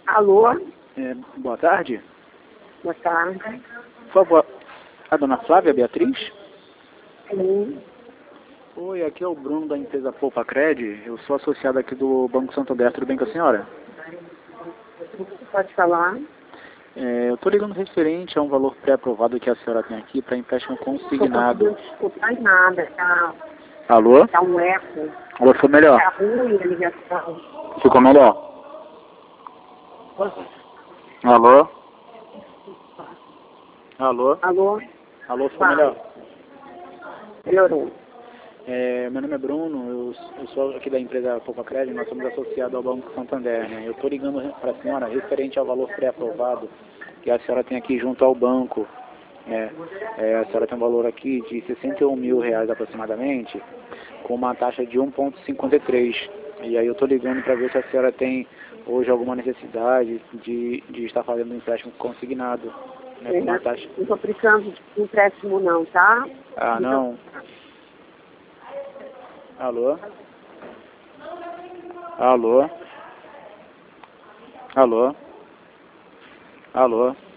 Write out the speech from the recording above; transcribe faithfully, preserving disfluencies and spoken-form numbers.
Alô? É, boa tarde. Boa tarde. Por favor, a dona Flávia Beatriz? Sim. Oi, aqui é o Bruno da empresa Poupa Cred. Eu sou associado aqui do Banco Santander. Tudo bem com a senhora? Você pode falar? É, eu estou ligando referente a um valor pré-aprovado que a senhora tem aqui para empréstimo Não estou consignado. conseguindo escutar nada. Tá, Alô? tá um eco. Alô, ficou melhor? Tá ruim a ligação. Ficou melhor? Alô? Alô? Alô? Alô, ficou Vai. melhor? Melhorou. É, meu nome é Bruno, eu, eu sou aqui da empresa Poupa Cred, nós somos associados ao Banco Santander, né? Eu estou ligando para a senhora referente ao valor pré-aprovado que a senhora tem aqui junto ao banco. É, é, a senhora tem um valor aqui de sessenta e um mil reais aproximadamente, com uma taxa de um vírgula cinquenta e três. E aí eu estou ligando para ver se a senhora tem hoje alguma necessidade de, de estar fazendo um empréstimo consignado, né, com uma taxa... Não estou precisando de empréstimo não, tá? Ah, não. Alô? Alô? Alô? Alô?